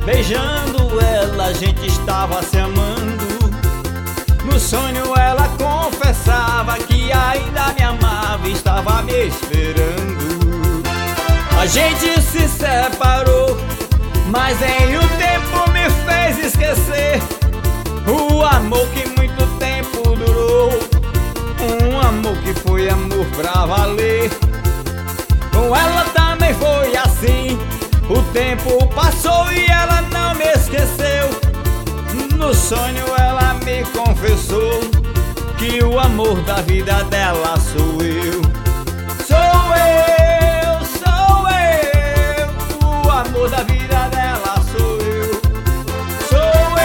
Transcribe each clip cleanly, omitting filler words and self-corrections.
Beijando ela, a gente estava se amando. No sonho ela confessava que ainda me amava e estava me esperando. A gente se separou, mas em um tempo me fez esquecer o amor que muito tempo durou, um amor que foi amor pra valer. Com ela também foi assim, o tempo passou e ela não me esqueceu. No sonho ela me confessou que o amor da vida dela sou eu. Sou eu, sou eu, o amor da vida dela sou eu. Sou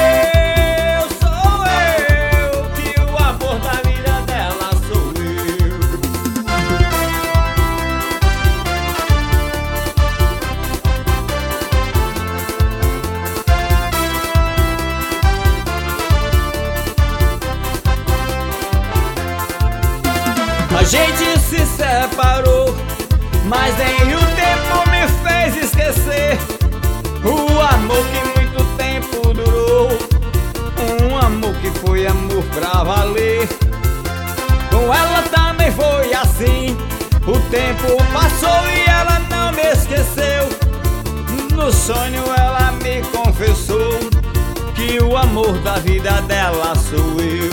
eu, que o amor da vida dela sou eu. A gente se separou, mas em um tempo me fez esquecer o amor que muito tempo durou, um amor que foi amor pra valer. Com ela também foi assim, o tempo passou e ela não me esqueceu. No sonho ela me confessou que o amor da vida dela sou eu.